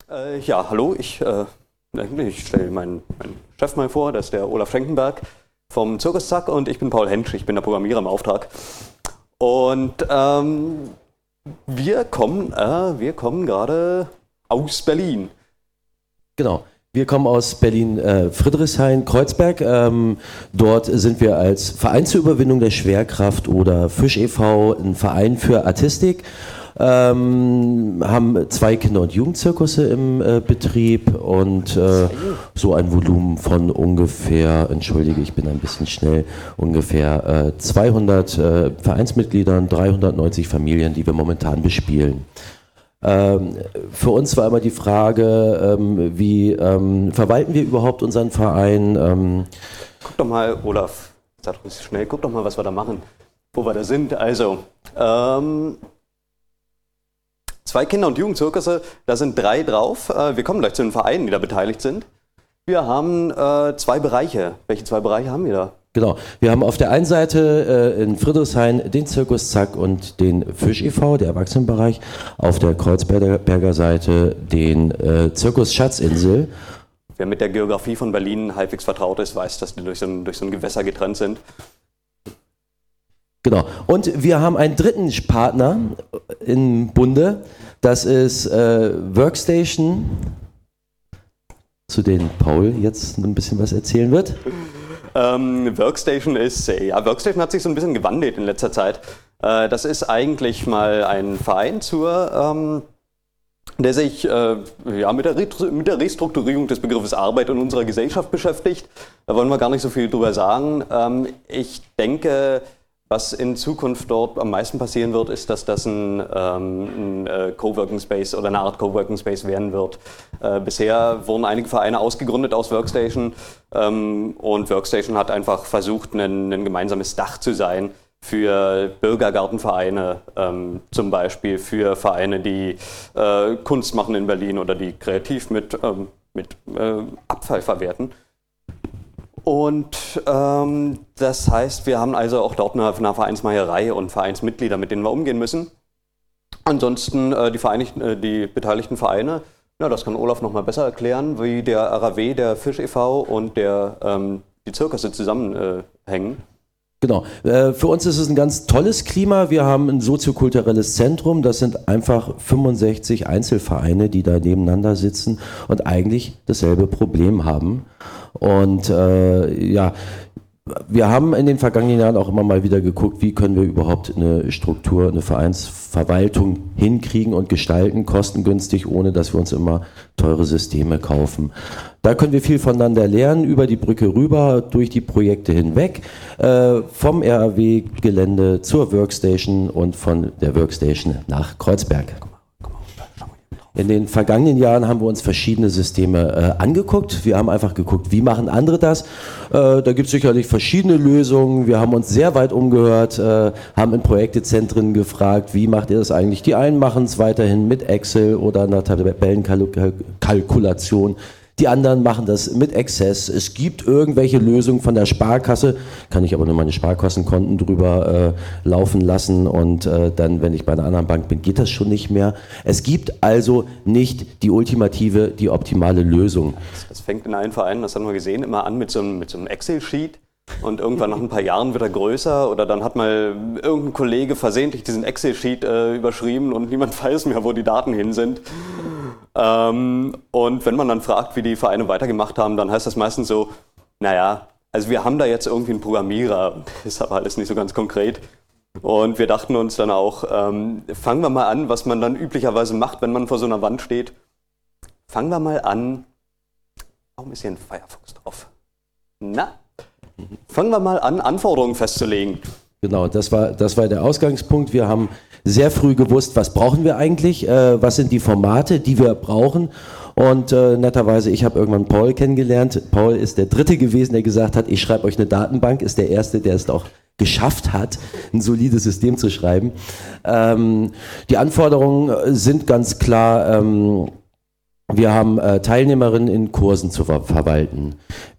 Ja, hallo, ich stelle meinen Chef mal vor, das ist der Olaf Schenkenberg vom Zirkus Zack und ich bin Paul Hentsch, ich bin der Programmierer im Auftrag. Und wir kommen gerade aus Berlin. Genau. Wir kommen aus Berlin, Friedrichshain-Kreuzberg. Dort sind wir als Verein zur Überwindung der Schwerkraft oder Fisch e.V., ein Verein für Artistik. Haben 2 Kinder- und Jugendzirkusse im Betrieb und so ein Volumen von ungefähr, entschuldige, ich bin ein bisschen schnell, ungefähr 200 Vereinsmitgliedern, 390 Familien, die wir momentan bespielen. Für uns war immer die Frage, wie verwalten wir überhaupt unseren Verein? Guck doch mal, Olaf, sag doch schnell, guck doch mal, was wir da machen, wo wir da sind. Also, 2 Kinder- und Jugendzirkusse, da sind 3 drauf. Wir kommen gleich zu den Vereinen, die da beteiligt sind. Wir haben 2 Bereiche. Welche 2 Bereiche haben wir da? Genau, wir haben auf der einen Seite in Friedrichshain den Zirkus Zack und den Fisch e.V., der Erwachsenenbereich. Auf der Kreuzberger Seite den Zirkus Schatzinsel. Wer mit der Geografie von Berlin halbwegs vertraut ist, weiß, dass die durch so ein Gewässer getrennt sind. Genau. Und wir haben einen dritten Partner im Bunde. Das ist Workstation, zu denen Paul jetzt ein bisschen was erzählen wird. Workstation hat sich so ein bisschen gewandelt in letzter Zeit. Das ist eigentlich mal ein Verein der sich mit der Restrukturierung des Begriffes Arbeit in unserer Gesellschaft beschäftigt. Da wollen wir gar nicht so viel drüber sagen. Ich denke, was in Zukunft dort am meisten passieren wird, ist, dass das ein Coworking Space oder eine Art Coworking Space werden wird. Bisher wurden einige Vereine ausgegründet aus Workstation und Workstation hat einfach versucht, ein gemeinsames Dach zu sein für Bürgergartenvereine, zum Beispiel für Vereine, die Kunst machen in Berlin oder die kreativ mit Abfall verwerten. Und das heißt, wir haben also auch dort eine Vereinsmeierei und Vereinsmitglieder, mit denen wir umgehen müssen. Ansonsten die beteiligten Vereine, ja, das kann Olaf noch mal besser erklären, wie der RAW, der Fisch e.V. und die Zirkusse zusammenhängen. Genau. Für uns ist es ein ganz tolles Klima. Wir haben ein soziokulturelles Zentrum. Das sind einfach 65 Einzelvereine, die da nebeneinander sitzen und eigentlich dasselbe Problem haben. Und wir haben in den vergangenen Jahren auch immer mal wieder geguckt, wie können wir überhaupt eine Struktur, eine Vereinsverwaltung hinkriegen und gestalten, kostengünstig, ohne dass wir uns immer teure Systeme kaufen. Da können wir viel voneinander lernen, über die Brücke rüber, durch die Projekte hinweg, vom RAW-Gelände zur Workstation und von der Workstation nach Kreuzberg. In den vergangenen Jahren haben wir uns verschiedene Systeme angeguckt. Wir haben einfach geguckt, wie machen andere das. Da gibt es sicherlich verschiedene Lösungen. Wir haben uns sehr weit umgehört, haben in Projektezentren gefragt, wie macht ihr das eigentlich? Die einen machen es weiterhin mit Excel oder einer Tabellenkalkulation. Die anderen machen das mit Access. Es gibt irgendwelche Lösungen von der Sparkasse, kann ich aber nur meine Sparkassenkonten drüber laufen lassen und dann, wenn ich bei einer anderen Bank bin, geht das schon nicht mehr. Es gibt also nicht die optimale Lösung. Das fängt in allen Vereinen, das haben wir gesehen, immer an mit so einem Excel-Sheet. Und irgendwann nach ein paar Jahren wird er größer oder dann hat mal irgendein Kollege versehentlich diesen Excel-Sheet überschrieben und niemand weiß mehr, wo die Daten hin sind. Und wenn man dann fragt, wie die Vereine weitergemacht haben, dann heißt das meistens so, naja, also wir haben da jetzt irgendwie einen Programmierer, ist aber alles nicht so ganz konkret. Und wir dachten uns dann auch, fangen wir mal an, was man dann üblicherweise macht, wenn man vor so einer Wand steht. Fangen wir mal an, warum ist hier ein Firefox drauf? Fangen wir mal an, Anforderungen festzulegen. Genau, das war der Ausgangspunkt. Wir haben sehr früh gewusst, was brauchen wir eigentlich, was sind die Formate, die wir brauchen. Und netterweise, ich habe irgendwann Paul kennengelernt. Paul ist der Dritte gewesen, der gesagt hat, ich schreibe euch eine Datenbank, ist der Erste, der es auch geschafft hat, ein solides System zu schreiben. Die Anforderungen sind ganz klar. Wir haben Teilnehmerinnen in Kursen zu verwalten.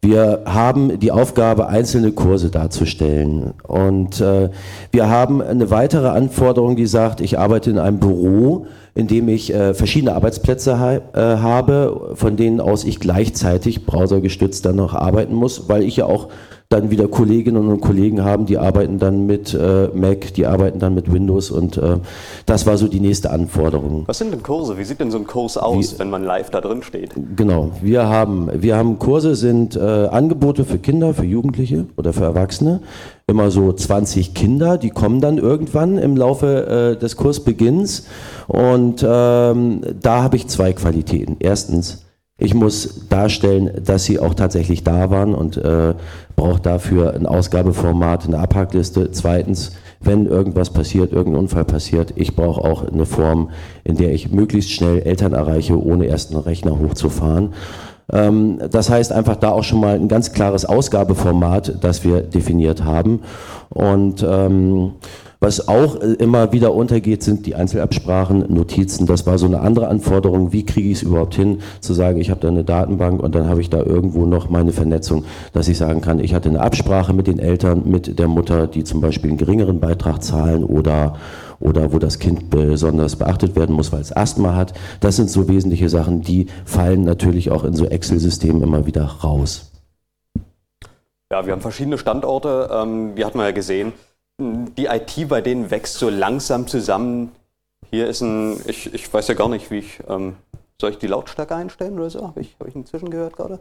Wir haben die Aufgabe, einzelne Kurse darzustellen. Und wir haben eine weitere Anforderung, die sagt, ich arbeite in einem Büro, in dem ich verschiedene Arbeitsplätze habe, von denen aus ich gleichzeitig browsergestützt dann noch arbeiten muss, weil ich ja auch dann wieder Kolleginnen und Kollegen haben, die arbeiten dann mit Mac, die arbeiten dann mit Windows und das war so die nächste Anforderung. Was sind denn Kurse? Wie sieht denn so ein Kurs aus, wenn man live da drin steht? Genau, wir haben Kurse, sind Angebote für Kinder, für Jugendliche oder für Erwachsene. Immer so 20 Kinder, die kommen dann irgendwann im Laufe des Kursbeginns und da habe ich zwei Qualitäten. Erstens, ich muss darstellen, dass sie auch tatsächlich da waren und brauche dafür ein Ausgabeformat, eine Abhackliste. Zweitens, wenn irgendwas passiert, irgendein Unfall passiert, ich brauche auch eine Form, in der ich möglichst schnell Eltern erreiche, ohne erst einen Rechner hochzufahren. Das heißt einfach da auch schon mal ein ganz klares Ausgabeformat, das wir definiert haben. Und was auch immer wieder untergeht, sind die Einzelabsprachen, Notizen. Das war so eine andere Anforderung. Wie kriege ich es überhaupt hin, zu sagen, ich habe da eine Datenbank und dann habe ich da irgendwo noch meine Vernetzung, dass ich sagen kann, ich hatte eine Absprache mit den Eltern, mit der Mutter, die zum Beispiel einen geringeren Beitrag zahlen oder wo das Kind besonders beachtet werden muss, weil es Asthma hat. Das sind so wesentliche Sachen, die fallen natürlich auch in so Excel-Systemen immer wieder raus. Ja, wir haben verschiedene Standorte, die hat man ja gesehen. Die IT bei denen wächst so langsam zusammen. Hier ist ich weiß ja gar nicht, wie ich, soll ich die Lautstärke einstellen oder so? Habe ich einen Zwischengehört gerade?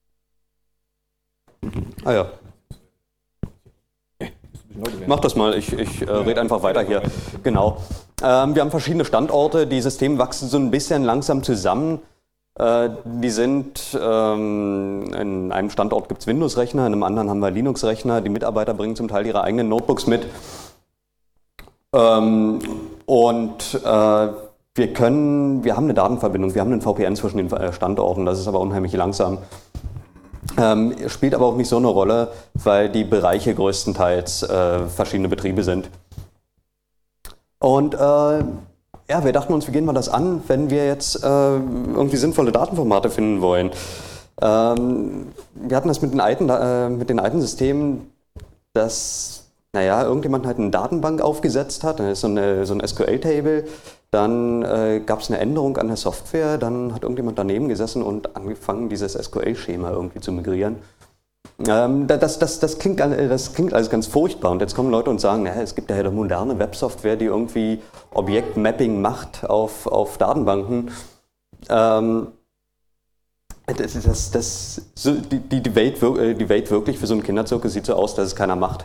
Ah ja. Mach das mal, ich rede einfach weiter hier. Genau. Wir haben verschiedene Standorte, die Systeme wachsen so ein bisschen langsam zusammen. Die sind, in einem Standort gibt es Windows-Rechner, in einem anderen haben wir Linux-Rechner. Die Mitarbeiter bringen zum Teil ihre eigenen Notebooks mit. Wir haben eine Datenverbindung, wir haben einen VPN zwischen den Standorten, das ist aber unheimlich langsam. Spielt aber auch nicht so eine Rolle, weil die Bereiche größtenteils verschiedene Betriebe sind. Und ja, wir dachten uns, wie gehen wir das an, wenn wir jetzt irgendwie sinnvolle Datenformate finden wollen. Wir hatten das mit den alten Systemen, dass irgendjemand halt eine Datenbank aufgesetzt hat, dann ist so ein SQL-Table, dann gab es eine Änderung an der Software, dann hat irgendjemand daneben gesessen und angefangen, dieses SQL-Schema irgendwie zu migrieren. Das klingt alles ganz furchtbar und jetzt kommen Leute und sagen, es gibt ja moderne Websoftware, die irgendwie Objektmapping macht auf Datenbanken. Die Welt wirklich für so einen Kinderzirkus sieht so aus, dass es keiner macht.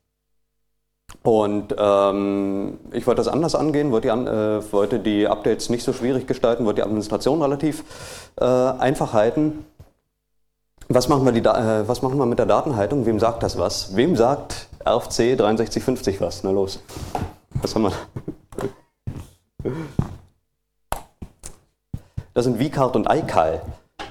Und ich wollte das anders angehen, wollte die Updates nicht so schwierig gestalten, wollte die Administration relativ einfach halten. Was machen wir mit der Datenhaltung? Wem sagt das was? Wem sagt RFC 6350 was? Na los. Was haben wir? Das sind vCard und iCal.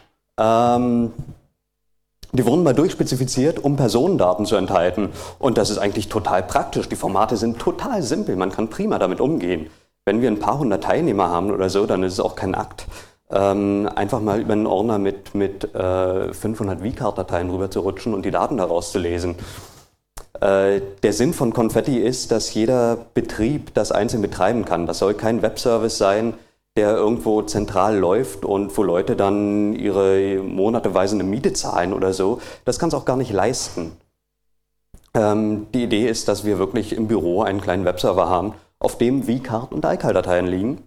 Die wurden mal durchspezifiziert, um Personendaten zu enthalten. Und das ist eigentlich total praktisch. Die Formate sind total simpel. Man kann prima damit umgehen. Wenn wir ein paar hundert Teilnehmer haben oder so, dann ist es auch kein Akt. Einfach mal über einen Ordner mit 500 vCard-Dateien rüber zu rutschen und die Daten daraus zu lesen. Der Sinn von Confetti ist, dass jeder Betrieb das einzeln betreiben kann. Das soll kein Webservice sein, der irgendwo zentral läuft und wo Leute dann ihre monateweise eine Miete zahlen oder so. Das kann es auch gar nicht leisten. Die Idee ist, dass wir wirklich im Büro einen kleinen Webserver haben, auf dem vCard und iCal-Dateien liegen.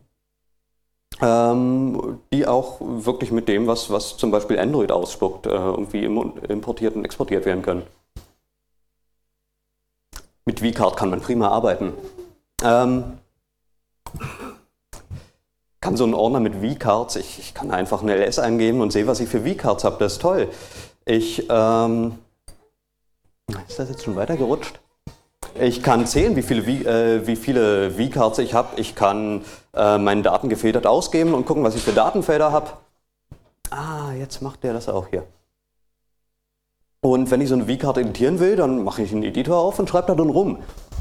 Die auch wirklich mit dem, was zum Beispiel Android ausspuckt, irgendwie importiert und exportiert werden können. Mit vCard kann man prima arbeiten. Kann so ein Ordner mit vCards, ich kann einfach eine LS eingeben und sehe, was ich für vCards habe, das ist toll. Ist das jetzt schon weitergerutscht? Ich kann zählen, wie viele vCards ich habe. Ich kann meine Daten gefiltert ausgeben und gucken, was ich für Datenfelder habe. Ah, jetzt macht der das auch hier. Und wenn ich so eine vCard editieren will, dann mache ich einen Editor auf und schreibe da drin rum.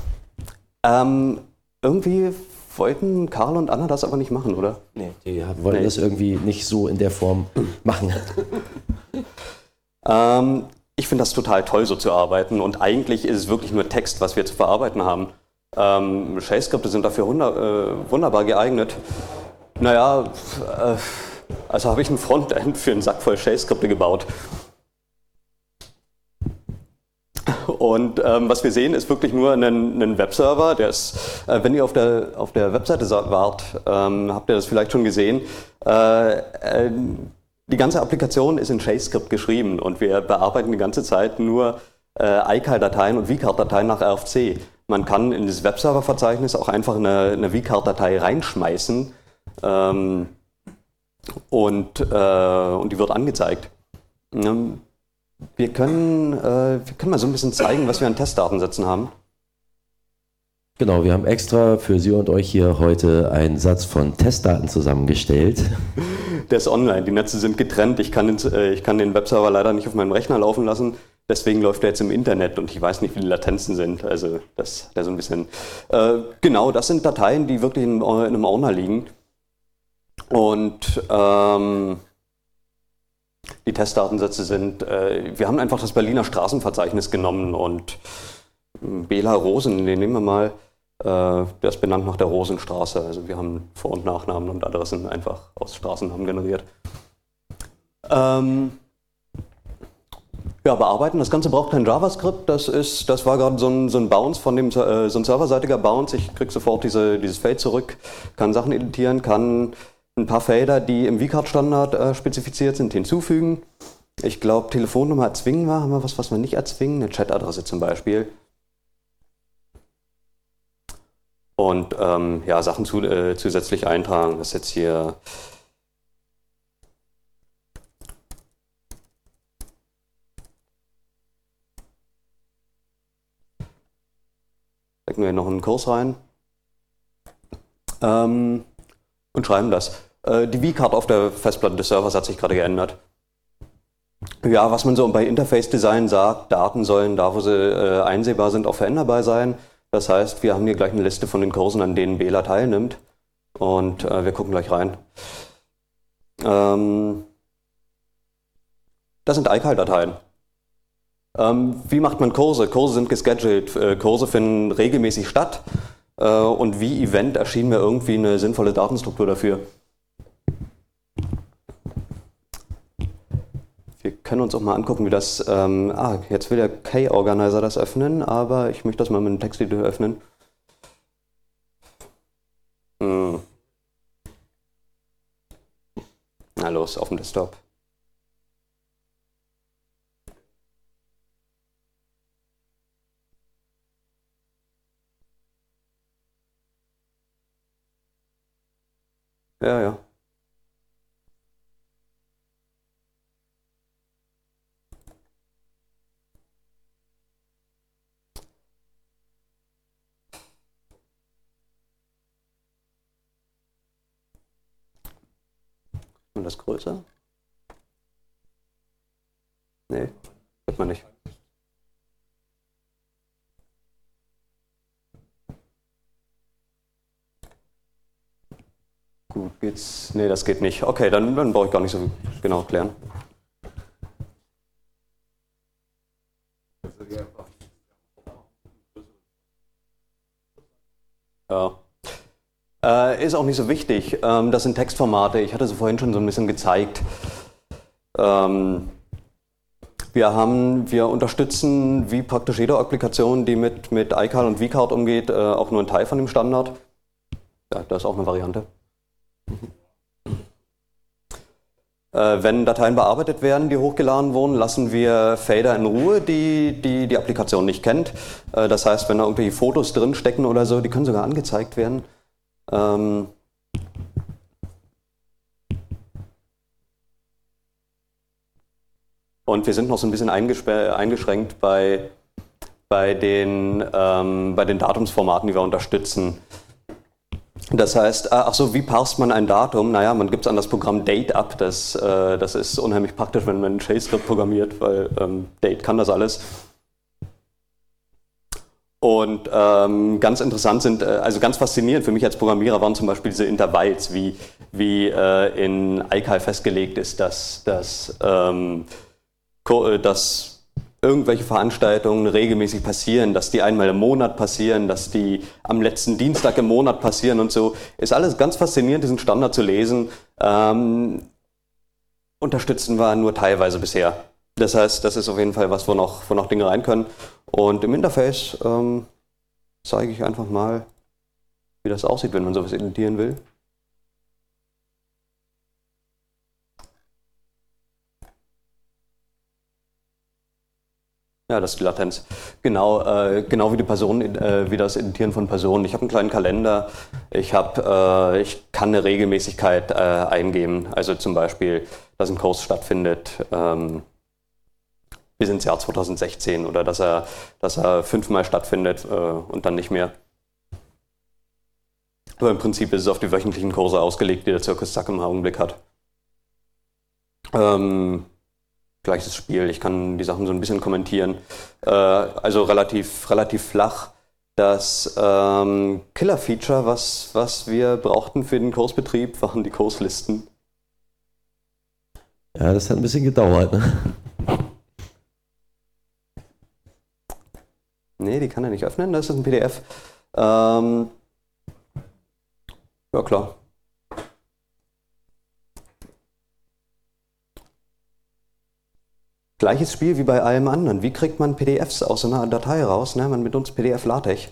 Irgendwie wollten Karl und Anna das aber nicht machen, oder? Nee, die wollten das irgendwie nicht so in der Form machen. Ich finde das total toll, so zu arbeiten, und eigentlich ist es wirklich nur Text, was wir zu verarbeiten haben. Shell-Skripte sind dafür wunderbar geeignet. Naja, also habe ich ein Frontend für einen Sack voll Shell-Skripte gebaut. Und was wir sehen, ist wirklich nur ein Webserver. Der ist, wenn ihr auf der Webseite wart, habt ihr das vielleicht schon gesehen. Die ganze Applikation ist in Shell-Skript geschrieben und wir bearbeiten die ganze Zeit nur iCal-Dateien und vcard-Dateien nach RFC. Man kann in das Webserver-Verzeichnis auch einfach eine vcard-Datei reinschmeißen und die wird angezeigt. Wir können mal so ein bisschen zeigen, was wir an Testdatensätzen haben. Genau, wir haben extra für Sie und euch hier heute einen Satz von Testdaten zusammengestellt. Der ist online, die Netze sind getrennt. Ich kann den Webserver leider nicht auf meinem Rechner laufen lassen. Deswegen läuft er jetzt im Internet und ich weiß nicht, wie die Latenzen sind. Also das so ein bisschen. Genau, das sind Dateien, die wirklich in einem Ordner liegen. Und die Testdatensätze sind, wir haben einfach das Berliner Straßenverzeichnis genommen und Bela Rosen, den nehmen wir mal, der ist benannt nach der Rosenstraße. Also wir haben Vor- und Nachnamen und Adressen einfach aus Straßennamen generiert. Ja, bearbeiten. Das Ganze braucht kein JavaScript. Das war gerade so ein Bounce von dem, so ein serverseitiger Bounce. Ich kriege sofort dieses Feld zurück, kann Sachen editieren, kann ein paar Felder, die im vCard-Standard spezifiziert sind, hinzufügen. Ich glaube, Telefonnummer erzwingen wir. Haben wir was wir nicht erzwingen? Eine Chatadresse zum Beispiel. Und ja, Sachen zusätzlich eintragen. Das ist jetzt hier. Stecken wir noch einen Kurs rein. Und schreiben das. Die vCard auf der Festplatte des Servers hat sich gerade geändert. Ja, was man so bei Interface-Design sagt, Daten sollen da, wo sie einsehbar sind, auch veränderbar sein. Das heißt, wir haben hier gleich eine Liste von den Kursen, an denen Bela teilnimmt. Und wir gucken gleich rein. Das sind iCal-Dateien. Wie macht man Kurse? Kurse sind gescheduled. Kurse finden regelmäßig statt. Und wie Event erschien mir irgendwie eine sinnvolle Datenstruktur dafür. Wir können uns auch mal angucken, wie das. Jetzt will der K-Organizer das öffnen, aber ich möchte das mal mit einem Texteditor öffnen. Na los, auf dem Desktop. Ja, ja. Und das größer? Nee, wird man nicht. Gut, geht's? Nee, das geht nicht. Okay, dann brauche ich gar nicht so genau erklären. Ja. Ist auch nicht so wichtig. Das sind Textformate. Ich hatte sie vorhin schon so ein bisschen gezeigt. Wir unterstützen, wie praktisch jede Applikation, die mit iCal und vCard umgeht, auch nur einen Teil von dem Standard. Ja, das ist auch eine Variante. Wenn Dateien bearbeitet werden, die hochgeladen wurden, lassen wir Felder in Ruhe, die Applikation nicht kennt. Das heißt, wenn da irgendwelche Fotos drin stecken oder so, die können sogar angezeigt werden. Und wir sind noch so ein bisschen eingeschränkt bei den Datumsformaten, die wir unterstützen. Das heißt, wie parst man ein Datum? Naja, man gibt es an das Programm Date ab. Das ist unheimlich praktisch, wenn man ein Shell-Skript programmiert, weil Date kann das alles. Und ganz interessant also ganz faszinierend für mich als Programmierer waren zum Beispiel diese Intervalls, wie, in iCal festgelegt ist, dass, dass irgendwelche Veranstaltungen regelmäßig passieren, dass die einmal im Monat passieren, dass die am letzten Dienstag im Monat passieren und so. Ist alles ganz faszinierend, diesen Standard zu lesen. Unterstützen wir nur teilweise bisher. Das heißt, das ist auf jeden Fall was, wo noch Dinge rein können. Und im Interface zeige ich einfach mal, wie das aussieht, wenn man sowas editieren will. Ja, das ist die Latenz. Genau wie wie das Editieren von Personen. Ich habe einen kleinen Kalender. Ich kann eine Regelmäßigkeit eingeben. Also zum Beispiel, dass ein Kurs stattfindet bis ins Jahr 2016 oder dass er 5-mal stattfindet und dann nicht mehr. Aber im Prinzip ist es auf die wöchentlichen Kurse ausgelegt, die der Zirkus Zack im Augenblick hat. Gleiches Spiel, ich kann die Sachen so ein bisschen kommentieren. Also relativ flach. Das Killer-Feature, was wir brauchten für den Kursbetrieb, waren die Kurslisten. Ja, das hat ein bisschen gedauert, ne? Nee, die kann er nicht öffnen, das ist ein PDF. Ja, klar. Gleiches Spiel wie bei allem anderen. Wie kriegt man PDFs aus einer Datei raus? Ne? Man benutzt PDF-LaTeX.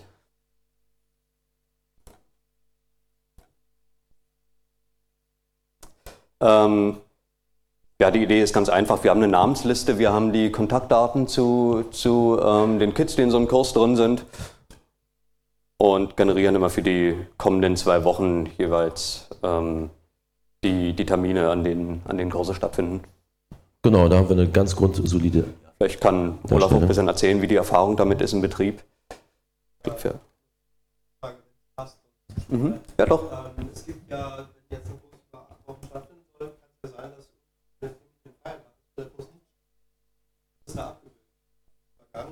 Ja, die Idee ist ganz einfach. Wir haben eine Namensliste, wir haben die Kontaktdaten zu den Kids, die in so einem Kurs drin sind und generieren immer für die kommenden 2 Wochen jeweils die Termine, an denen Kurse stattfinden. Genau, da haben wir eine ganz grundsolide. Vielleicht kann Olaf auch ein bisschen erzählen, wie die Erfahrung damit ist im Betrieb. Ja, doch. Es gibt ja, wenn jetzt ein Kurs über 8 Wochen stattfinden soll, kann es ja sein, dass der Kurs nicht ist da abgebildet. Vergangen,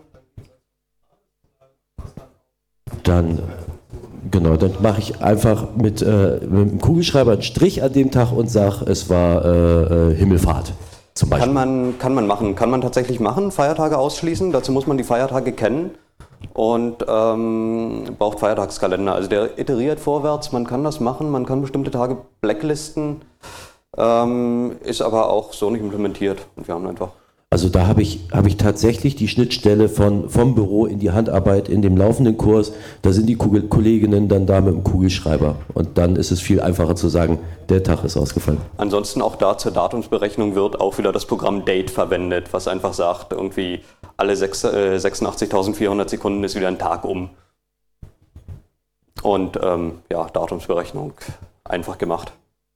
dann Genau, dann mache ich einfach mit dem Kugelschreiber einen Strich an dem Tag und sage, es war Himmelfahrt. Zum Beispiel. Kann man machen. Kann man tatsächlich machen, Feiertage ausschließen. Dazu muss man die Feiertage kennen und braucht Feiertagskalender. Also der iteriert vorwärts, man kann das machen, man kann bestimmte Tage blacklisten, ist aber auch so nicht implementiert. Und wir haben einfach... Also da habe ich tatsächlich die Schnittstelle vom Büro in die Handarbeit in dem laufenden Kurs. Da sind die Kolleginnen dann da mit dem Kugelschreiber. Und dann ist es viel einfacher zu sagen, der Tag ist ausgefallen. Ansonsten auch da zur Datumsberechnung wird auch wieder das Programm Date verwendet, was einfach sagt, irgendwie alle 86.400 Sekunden ist wieder ein Tag um. Und ja, Datumsberechnung einfach gemacht.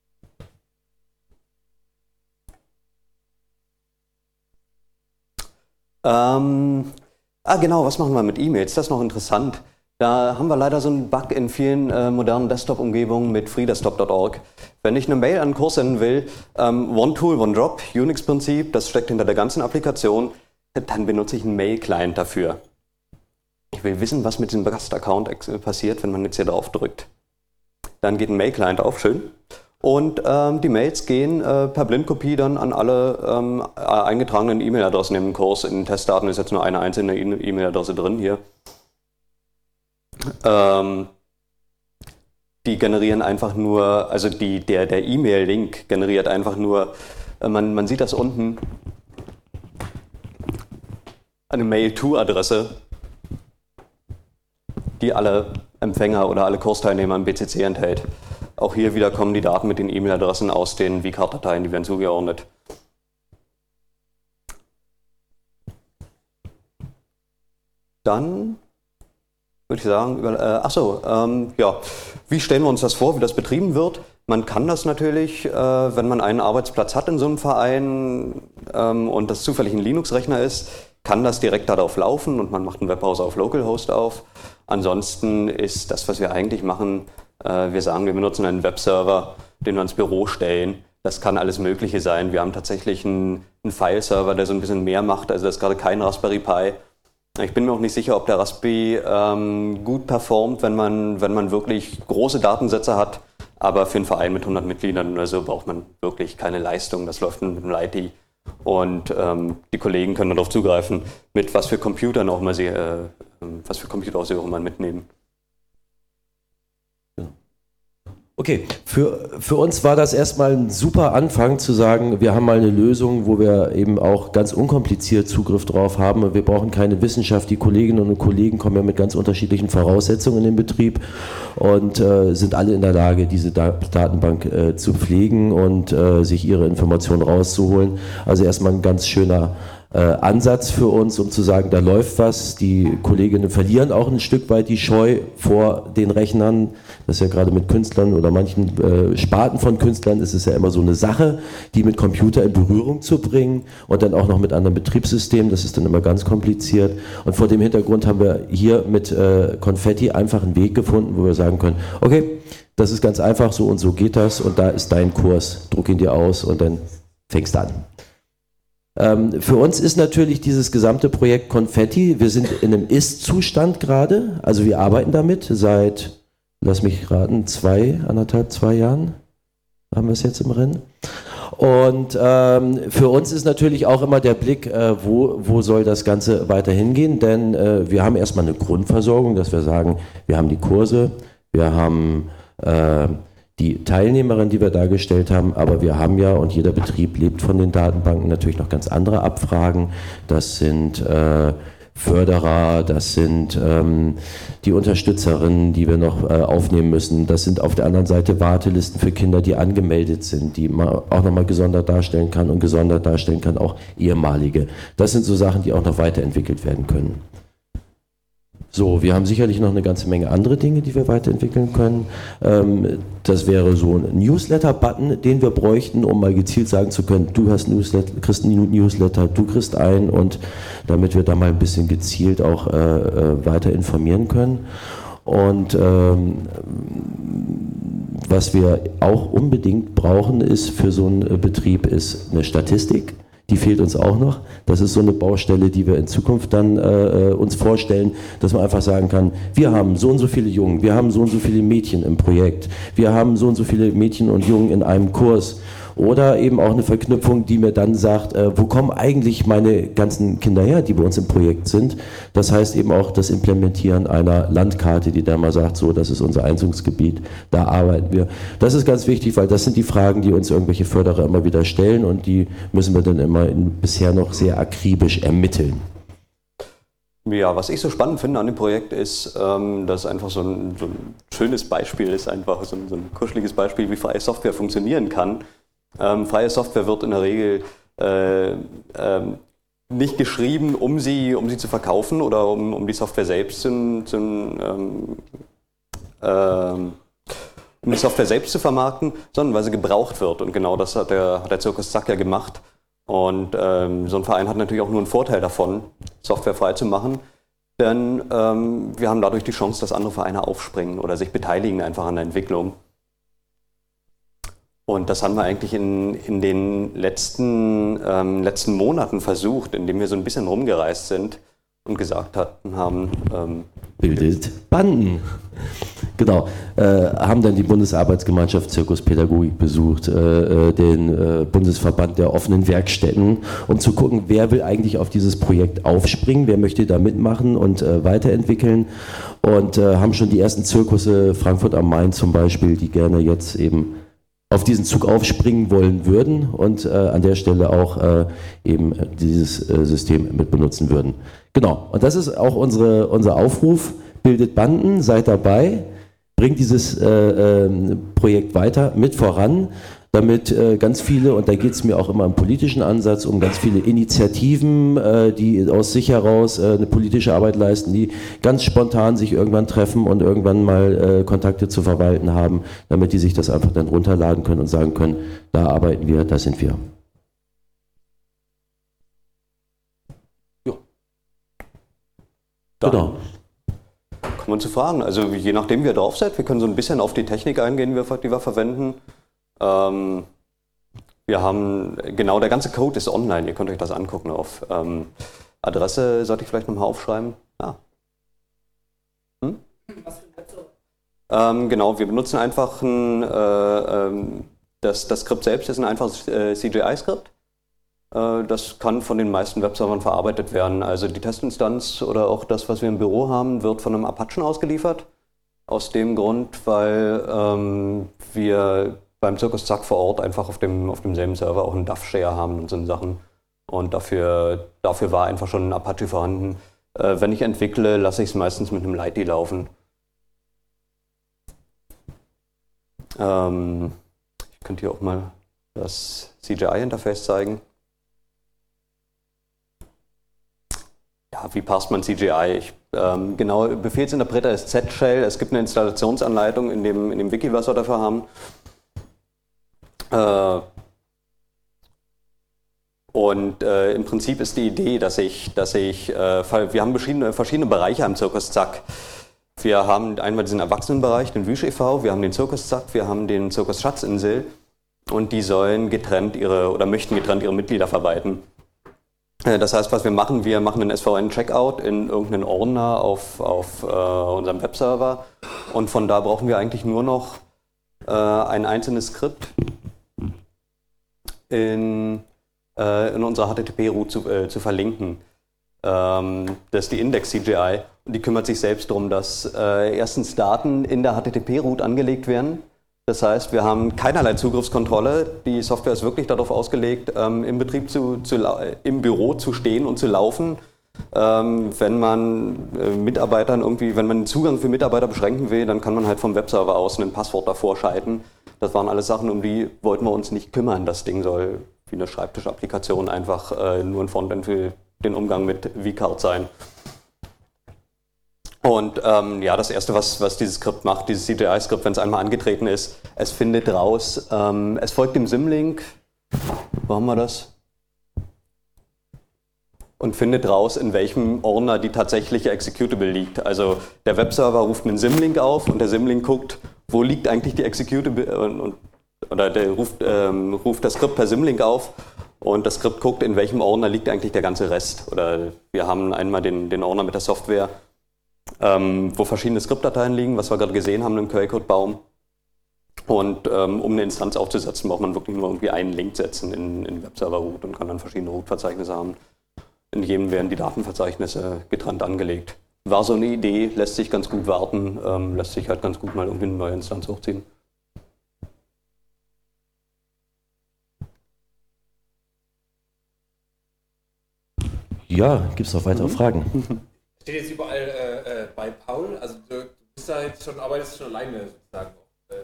Genau, was machen wir mit E-Mails? Das ist noch interessant. Da haben wir leider so einen Bug in vielen modernen Desktop-Umgebungen mit freedesktop.org. Wenn ich eine Mail an einen Kurs senden will, One Tool, One Drop, Unix-Prinzip, das steckt hinter der ganzen Applikation, dann benutze ich einen Mail-Client dafür. Ich will wissen, was mit diesem Gast-Account passiert, wenn man jetzt hier drauf drückt. Dann geht ein Mail-Client auf, schön. Und die Mails gehen per Blindkopie dann an alle eingetragenen E-Mail-Adressen im Kurs. In den Testdaten ist jetzt nur eine einzelne E-Mail-Adresse drin hier. Die generieren einfach nur, also der E-Mail-Link generiert einfach nur, man sieht das unten, eine Mail-to-Adresse, die alle Empfänger oder alle Kursteilnehmer im BCC enthält. Auch hier wieder kommen die Daten mit den E-Mail-Adressen aus den vCard-Dateien, die werden zugeordnet. Dann würde ich sagen, ja, wie stellen wir uns das vor, wie das betrieben wird? Man kann das natürlich, wenn man einen Arbeitsplatz hat in so einem Verein und das zufällig ein Linux-Rechner ist, kann das direkt darauf laufen und man macht einen Webbrowser auf Localhost auf. Ansonsten ist das, was wir eigentlich machen, wir sagen, wir benutzen einen Webserver, den wir ins Büro stellen. Das kann alles Mögliche sein. Wir haben tatsächlich einen File-Server, der so ein bisschen mehr macht. Also das ist gerade kein Raspberry Pi. Ich bin mir auch nicht sicher, ob der Raspberry gut performt, wenn man wirklich große Datensätze hat. Aber für einen Verein mit 100 Mitgliedern oder so braucht man wirklich keine Leistung. Das läuft mit einem Liti Und die Kollegen können darauf zugreifen, mit was für Computern auch immer sie auch immer mitnehmen. Okay, für uns war das erstmal ein super Anfang zu sagen, wir haben mal eine Lösung, wo wir eben auch ganz unkompliziert Zugriff drauf haben. Wir brauchen keine Wissenschaft. Die Kolleginnen und Kollegen kommen ja mit ganz unterschiedlichen Voraussetzungen in den Betrieb und sind alle in der Lage, diese Datenbank zu pflegen und sich ihre Informationen rauszuholen. Also erstmal ein ganz schöner Ansatz für uns, um zu sagen, da läuft was. Die Kolleginnen verlieren auch ein Stück weit die Scheu vor den Rechnern. Das ist ja gerade mit Künstlern oder manchen Sparten von Künstlern ist es ja immer so eine Sache, die mit Computer in Berührung zu bringen und dann auch noch mit anderen Betriebssystemen. Das ist dann immer ganz kompliziert. Und vor dem Hintergrund haben wir hier mit Konfetti einfach einen Weg gefunden, wo wir sagen können, okay, das ist ganz einfach, so und so geht das und da ist dein Kurs, druck ihn dir aus und dann fängst du an. Für uns ist natürlich dieses gesamte Projekt Konfetti, wir sind in einem Ist-Zustand gerade, also wir arbeiten damit seit, lass mich raten, 2 Jahren haben wir es jetzt im Rennen. Und für uns ist natürlich auch immer der Blick, wo soll das Ganze weiter hingehen, denn wir haben erstmal eine Grundversorgung, dass wir sagen, wir haben die Kurse, wir haben die Teilnehmerin, die wir dargestellt haben, aber wir haben ja, und jeder Betrieb lebt von den Datenbanken, natürlich noch ganz andere Abfragen. Das sind Förderer, das sind die Unterstützerinnen, die wir noch aufnehmen müssen. Das sind auf der anderen Seite Wartelisten für Kinder, die angemeldet sind, die man auch nochmal gesondert darstellen kann und gesondert darstellen kann auch ehemalige. Das sind so Sachen, die auch noch weiterentwickelt werden können. So, wir haben sicherlich noch eine ganze Menge andere Dinge, die wir weiterentwickeln können. Das wäre so ein Newsletter-Button, den wir bräuchten, um mal gezielt sagen zu können, du hast kriegst einen Newsletter, du kriegst einen, und damit wir da mal ein bisschen gezielt auch weiter informieren können. Und was wir auch unbedingt brauchen, ist für so einen Betrieb, ist eine Statistik. Die fehlt uns auch noch. Das ist so eine Baustelle, die wir in Zukunft dann uns vorstellen, dass man einfach sagen kann, wir haben so und so viele Jungen, wir haben so und so viele Mädchen im Projekt, wir haben so und so viele Mädchen und Jungen in einem Kurs. Oder eben auch eine Verknüpfung, die mir dann sagt, wo kommen eigentlich meine ganzen Kinder her, die bei uns im Projekt sind. Das heißt eben auch das Implementieren einer Landkarte, die dann mal sagt, so, das ist unser Einzugsgebiet, da arbeiten wir. Das ist ganz wichtig, weil das sind die Fragen, die uns irgendwelche Förderer immer wieder stellen, und die müssen wir dann immer bisher noch sehr akribisch ermitteln. Ja, was ich so spannend finde an dem Projekt ist, dass einfach so ein schönes Beispiel ist, einfach so ein kuscheliges Beispiel, wie freie Software funktionieren kann. Freie Software wird in der Regel nicht geschrieben, um sie zu verkaufen oder um die Software selbst zu vermarkten, sondern weil sie gebraucht wird. Und genau das hat der Zirkus Zack ja gemacht. Und so ein Verein hat natürlich auch nur einen Vorteil davon, Software frei zu machen, denn wir haben dadurch die Chance, dass andere Vereine aufspringen oder sich beteiligen einfach an der Entwicklung. Und das haben wir eigentlich in den letzten Monaten versucht, indem wir so ein bisschen rumgereist sind und gesagt haben, bildet Banden. Genau, haben dann die Bundesarbeitsgemeinschaft Zirkuspädagogik besucht, den Bundesverband der offenen Werkstätten, um zu gucken, wer will eigentlich auf dieses Projekt aufspringen, wer möchte da mitmachen und weiterentwickeln, und haben schon die ersten Zirkusse, Frankfurt am Main zum Beispiel, die gerne jetzt eben auf diesen Zug aufspringen wollen würden und an der Stelle auch eben dieses System mit benutzen würden. Genau, und das ist auch unser Aufruf, bildet Banden, seid dabei, bringt dieses Projekt weiter mit voran, damit ganz viele, und da geht es mir auch immer im politischen Ansatz um ganz viele Initiativen, die aus sich heraus eine politische Arbeit leisten, die ganz spontan sich irgendwann treffen und irgendwann mal Kontakte zu verwalten haben, damit die sich das einfach dann runterladen können und sagen können, da arbeiten wir, da sind wir. Ja. Genau. Kommen wir zu Fragen. Also je nachdem, wie ihr drauf seid, wir können so ein bisschen auf die Technik eingehen, die wir verwenden. Wir haben, genau, der ganze Code ist online, ihr könnt euch das angucken auf Adresse, sollte ich vielleicht nochmal aufschreiben? Ja. Was für ein Webserver? Genau, wir benutzen einfach das Skript selbst ist ein einfaches CGI-Skript. Das kann von den meisten Webservern verarbeitet werden. Also die Testinstanz oder auch das, was wir im Büro haben, wird von einem Apachen ausgeliefert. Aus dem Grund, weil wir beim Circus Zack vor Ort einfach auf demselben Server auch einen DAF-Share haben und so Sachen. Und dafür war einfach schon ein Apache vorhanden. Wenn ich entwickle, lasse ich es meistens mit einem Lighty laufen. Ich könnte hier auch mal das CGI-Interface zeigen. Ja, wie passt man CGI? Genau, Befehlsinterpreter ist Z-Shell. Es gibt eine Installationsanleitung in dem Wiki, was wir dafür haben. Im Prinzip ist die Idee, dass wir haben verschiedene Bereiche am Circus Zack. Wir haben einmal diesen Erwachsenenbereich, den Wüsch e.V., wir haben den Circus Zack, wir haben den Circus Schatzinsel und die sollen möchten getrennt ihre Mitglieder verwalten. Das heißt, was wir machen einen SVN-Checkout in irgendeinen Ordner auf unserem Webserver und von da brauchen wir eigentlich nur noch ein einzelnes Skript in unserer HTTP-Route zu verlinken. Das ist die Index-CGI und die kümmert sich selbst darum, dass erstens Daten in der HTTP-Route angelegt werden. Das heißt, wir haben keinerlei Zugriffskontrolle. Die Software ist wirklich darauf ausgelegt, im Betrieb im Büro zu stehen und zu laufen. Wenn man wenn man den Zugang für Mitarbeiter beschränken will, dann kann man halt vom Webserver aus ein Passwort davor schalten. Das waren alles Sachen, um die wollten wir uns nicht kümmern. Das Ding soll wie eine Schreibtischapplikation einfach nur ein Frontend für den Umgang mit vCard sein. Und das Erste, was dieses Skript macht, dieses CGI-Skript, wenn es einmal angetreten ist, es findet raus, es folgt dem Symlink, wo haben wir das? Und findet raus, in welchem Ordner die tatsächliche Executable liegt. Also der Webserver ruft einen Symlink auf und der Symlink guckt, wo liegt eigentlich die Executable, oder der ruft das Skript per Symlink auf und das Skript guckt, in welchem Ordner liegt eigentlich der ganze Rest. Oder wir haben einmal den Ordner mit der Software, wo verschiedene Skriptdateien liegen, was wir gerade gesehen haben im Quellcode-Baum. Und um eine Instanz aufzusetzen, braucht man wirklich nur irgendwie einen Link setzen in Webserver-Root und kann dann verschiedene Root-Verzeichnisse haben. In jedem werden die Datenverzeichnisse getrennt angelegt. War so eine Idee, lässt sich ganz gut warten, lässt sich halt ganz gut mal irgendwie eine neue Instanz hochziehen. Ja, gibt es noch weitere Fragen? Steht jetzt überall bei Paul, also du bist da jetzt arbeitest schon alleine sozusagen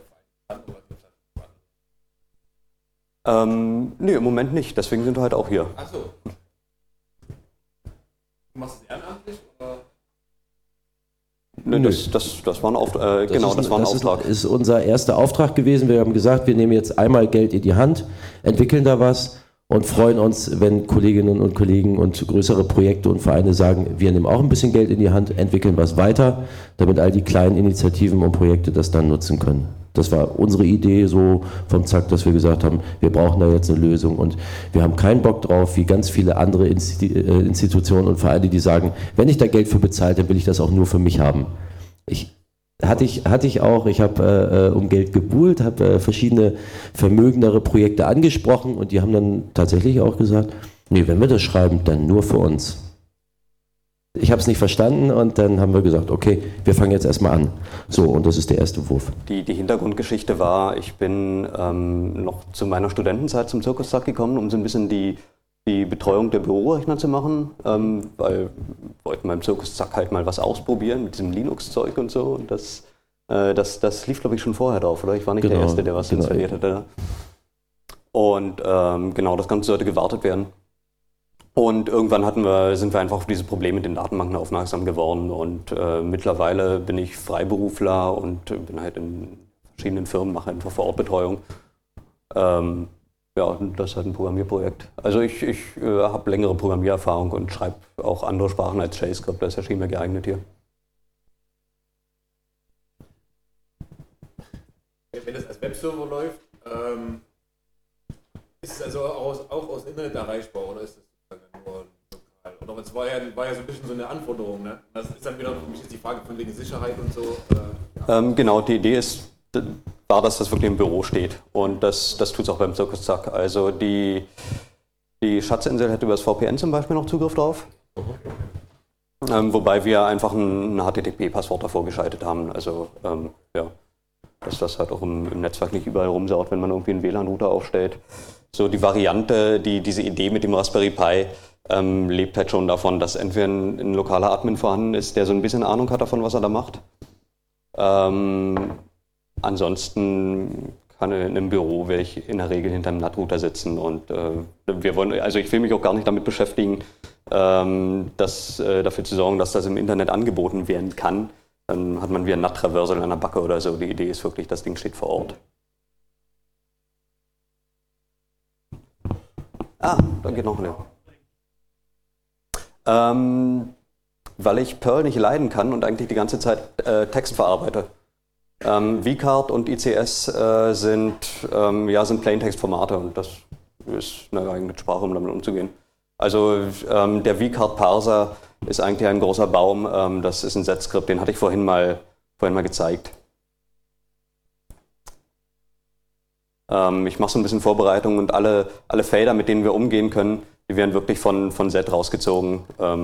Nee, im Moment nicht, deswegen sind wir halt auch hier. Ach so. Du machst es ehrenamtlich oder? Nee, das war ein Auftrag. Das ist unser erster Auftrag gewesen. Wir haben gesagt, wir nehmen jetzt einmal Geld in die Hand, entwickeln da was und freuen uns, wenn Kolleginnen und Kollegen und größere Projekte und Vereine sagen, wir nehmen auch ein bisschen Geld in die Hand, entwickeln was weiter, damit all die kleinen Initiativen und Projekte das dann nutzen können. Das war unsere Idee so vom Zack, dass wir gesagt haben, wir brauchen da jetzt eine Lösung und wir haben keinen Bock drauf, wie ganz viele andere Institutionen und Vereine, die sagen, wenn ich da Geld für bezahlt, dann will ich das auch nur für mich haben. Hatte ich auch, ich habe um Geld gebuhlt, habe verschiedene vermögendere Projekte angesprochen und die haben dann tatsächlich auch gesagt, nee, wenn wir das schreiben, dann nur für uns. Ich habe es nicht verstanden und dann haben wir gesagt, okay, wir fangen jetzt erstmal an. So, und das ist der erste Wurf. Die Hintergrundgeschichte war, ich bin noch zu meiner Studentenzeit zum Circus Zack gekommen, um so ein bisschen die Betreuung der Bürorechner zu machen, weil wir wollten beim Circus Zack halt mal was ausprobieren mit diesem Linux-Zeug und so. Und das lief, glaube ich, schon vorher drauf, oder? Ich war nicht der Erste, der was installiert hatte. Und das Ganze sollte gewartet werden. Und irgendwann sind wir einfach auf diese Probleme mit den Datenbanken aufmerksam geworden. Und mittlerweile bin ich Freiberufler und bin halt in verschiedenen Firmen, mache einfach Vor-Ort-Betreuung. Das ist halt ein Programmierprojekt. Also ich habe längere Programmiererfahrung und schreibe auch andere Sprachen als JavaScript. Das ist ja schon mehr geeignet hier. Wenn das als Webserver läuft, ist es also auch aus Internet erreichbar oder ist das nur lokal? Oder es war ja so ein bisschen so eine Anforderung, ne? Das ist dann wieder für mich jetzt die Frage von wegen Sicherheit und so. Genau, die Idee war, dass das wirklich im Büro steht und das tut es auch beim Circus Zack. Also die die Schatzinsel hätte über das VPN zum Beispiel noch Zugriff drauf. Wobei wir einfach ein HTTP-Passwort davor geschaltet haben. Also ja, dass das halt auch im Netzwerk nicht überall rumsaut, wenn man irgendwie einen WLAN-Router aufstellt. So die Variante, diese Idee mit dem Raspberry Pi lebt halt schon davon, dass entweder ein lokaler Admin vorhanden ist, der so ein bisschen Ahnung hat davon, was er da macht. Ansonsten kann in einem Büro werde ich in der Regel hinter einem NAT-Router sitzen und ich will mich auch gar nicht damit beschäftigen, dafür zu sorgen, dass das im Internet angeboten werden kann. Dann hat man wie ein NAT-Traversal in einer Backe oder so. Die Idee ist wirklich, das Ding steht vor Ort. Da geht noch eine. Weil ich Perl nicht leiden kann und eigentlich die ganze Zeit Text verarbeite. vCard und ICS sind Plaintext-Formate und das ist eine eigene Sprache, um damit umzugehen. Also der vCard-Parser ist eigentlich ein großer Baum, das ist ein Z-Skript, den hatte ich vorhin mal gezeigt. Ich mache so ein bisschen Vorbereitung und alle Fader, mit denen wir umgehen können, die werden wirklich von Z rausgezogen.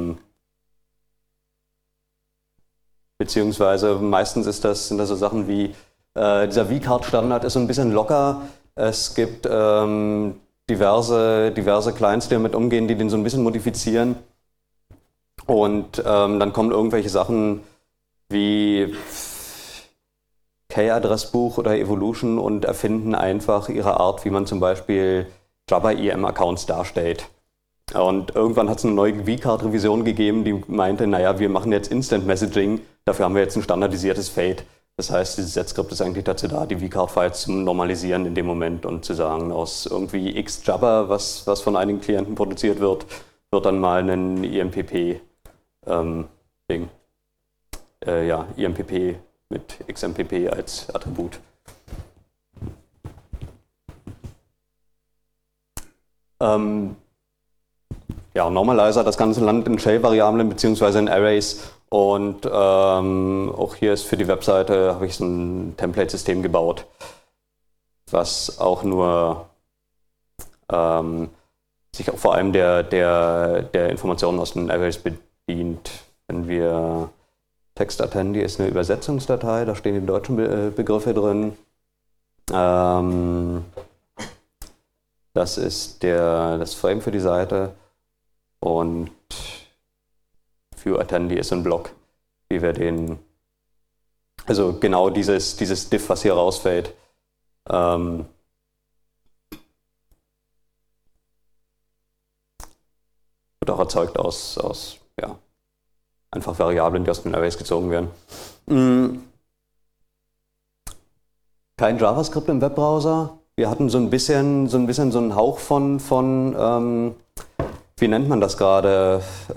Beziehungsweise meistens sind das so Sachen wie, dieser vCard-Standard ist so ein bisschen locker. Es gibt diverse Clients, die damit umgehen, die den so ein bisschen modifizieren. Und dann kommen irgendwelche Sachen wie K-Adressbuch oder Evolution und erfinden einfach ihre Art, wie man zum Beispiel Java-EM-Accounts darstellt. Und irgendwann hat es eine neue vCard-Revision gegeben, die meinte, naja, wir machen jetzt Instant Messaging, dafür haben wir jetzt ein standardisiertes Fade. Das heißt, dieses Z-Skript ist eigentlich dazu da, die vCard-Files zu normalisieren in dem Moment und zu sagen, aus irgendwie x Java, was von einigen Klienten produziert wird dann mal ein IMPP Ding. IMPP mit XMPP als Attribut. Normalizer, das Ganze landet in Shell-Variablen bzw. in Arrays und auch hier ist für die Webseite, habe ich so ein Template-System gebaut, was auch nur sich auch vor allem der Informationen aus den Arrays bedient. Wenn wir TextAttendi ist eine Übersetzungsdatei, da stehen die deutschen Begriffe drin. Das ist das Frame für die Seite. Und ViewAttendi ist ein Block, wie wir also genau dieses Diff, was hier rausfällt, wird auch erzeugt aus einfach Variablen, die aus den Arrays gezogen werden. Kein JavaScript im Webbrowser. Wir hatten so ein bisschen so einen Hauch von wie nennt man das gerade?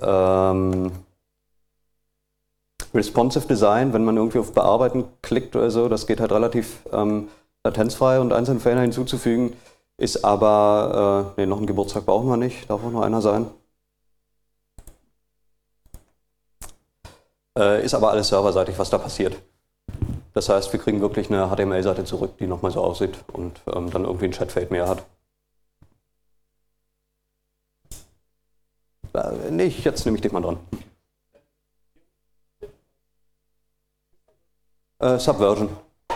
Responsive Design, wenn man irgendwie auf Bearbeiten klickt oder so, das geht halt relativ latenzfrei und einzelne Fehler hinzuzufügen, ist aber, noch einen Geburtstag brauchen wir nicht, darf auch nur einer sein. Ist aber alles serverseitig, was da passiert. Das heißt, wir kriegen wirklich eine HTML-Seite zurück, die nochmal so aussieht und dann irgendwie ein Chatfeld mehr hat. Jetzt nehme ich dich mal dran. Subversion.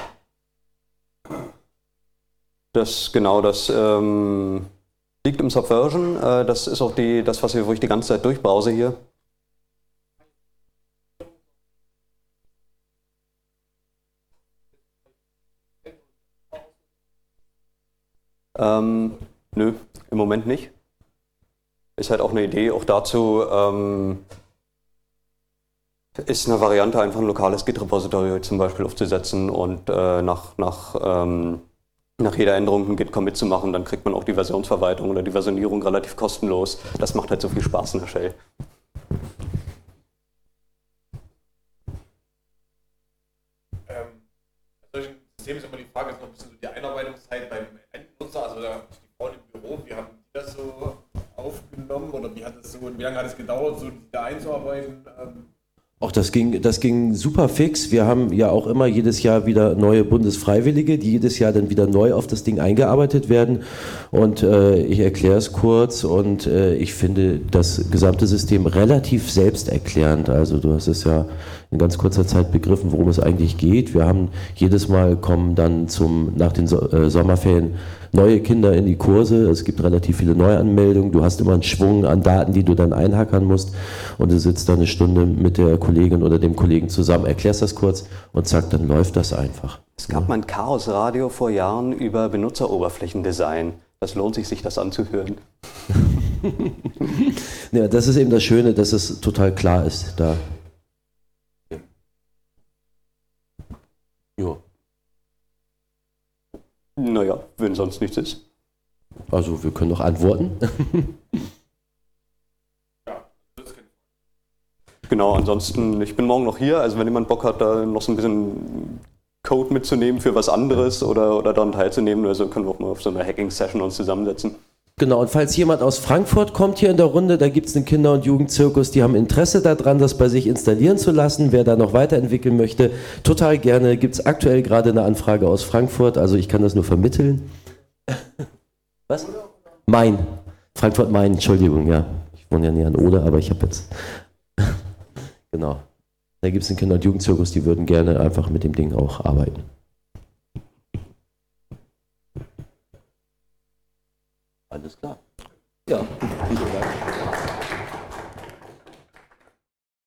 Das liegt im Subversion. Das ist auch das, wo ich die ganze Zeit durchbrause hier. Nö, im Moment nicht. Ist halt auch eine Idee, auch dazu ist eine Variante, einfach ein lokales Git-Repository zum Beispiel aufzusetzen und nach jeder Änderung ein Git-Commit zu machen, dann kriegt man auch die Versionsverwaltung oder die Versionierung relativ kostenlos. Das macht halt so viel Spaß in der Shell. Bei solchen Systemen ist immer die Frage, ist noch ein bisschen so die Einarbeitungszeit beim Endnutzer, also die Frauen im Büro, wie haben die das so aufgenommen oder wie lange hat es gedauert, so da einzuarbeiten? Auch das ging super fix. Wir haben ja auch immer jedes Jahr wieder neue Bundesfreiwillige, die jedes Jahr dann wieder neu auf das Ding eingearbeitet werden. Und ich erkläre es kurz und ich finde das gesamte System relativ selbsterklärend. Also du hast es ja in ganz kurzer Zeit begriffen, worum es eigentlich geht. Wir haben jedes Mal kommen dann nach den Sommerferien neue Kinder in die Kurse. Es gibt relativ viele Neuanmeldungen. Du hast immer einen Schwung an Daten, die du dann einhackern musst. Und du sitzt da eine Stunde mit der Kollegin oder dem Kollegen zusammen, erklärst das kurz und zack, dann läuft das einfach. Es gab mal ein Chaos-Radio vor Jahren über Benutzeroberflächendesign. Das lohnt sich das anzuhören. Ja, das ist eben das Schöne, dass es total klar ist da. Jo. Naja, wenn sonst nichts ist. Also wir können noch antworten. Genau, ansonsten, ich bin morgen noch hier, also wenn jemand Bock hat, da noch so ein bisschen Code mitzunehmen für was anderes oder daran teilzunehmen, also können wir auch mal auf so einer Hacking-Session uns zusammensetzen. Genau, und falls jemand aus Frankfurt kommt hier in der Runde, da gibt es einen Kinder- und Jugendzirkus, die haben Interesse daran, das bei sich installieren zu lassen. Wer da noch weiterentwickeln möchte, total gerne. Gibt es aktuell gerade eine Anfrage aus Frankfurt, also ich kann das nur vermitteln. Was? Main. Frankfurt-Main, Entschuldigung, ja. Ich wohne ja näher an Oder, aber ich habe jetzt... Genau. Da gibt es einen Kinder- und Jugendzirkus, die würden gerne einfach mit dem Ding auch arbeiten. Alles klar. Ja, vielen Dank.